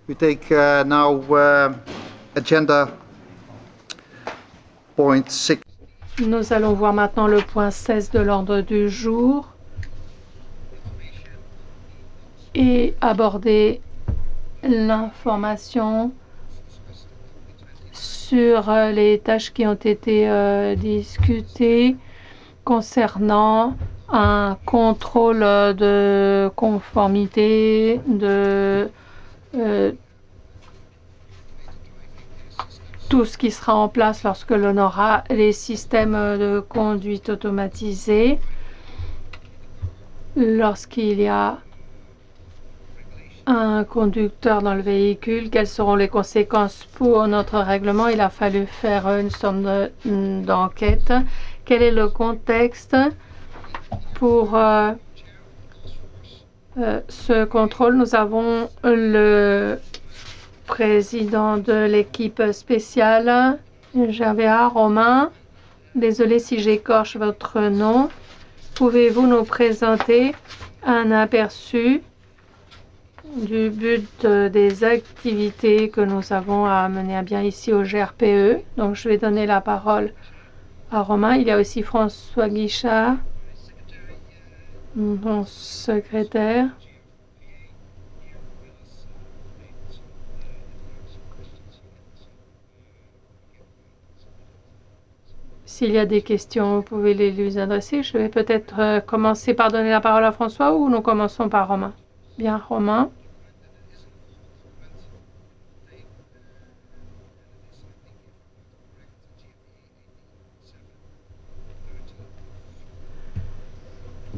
We take now agenda point 6. Nous allons voir maintenant le point 16 de l'ordre du jour et aborder l'information sur les tâches qui ont été discutées concernant un contrôle de conformité de tout ce qui sera en place lorsque l'on aura les systèmes de conduite automatisés. Lorsqu'il y a un conducteur dans le véhicule, quelles seront les conséquences pour notre règlement? Il a fallu faire une sorte d'enquête. Quel est le contexte pour ce contrôle? Nous avons le président de l'équipe spéciale, Javea Romain. Désolé si j'écorche votre nom. Pouvez-vous nous présenter un aperçu du but des activités que nous avons à mener à bien ici au GRPE? Donc, je vais donner la parole à Romain. Il y a aussi François Guichard, mon secrétaire. S'il y a des questions, vous pouvez les lui adresser. Je vais peut-être commencer par donner la parole à François ou nous commençons par Romain? Bien, Romain.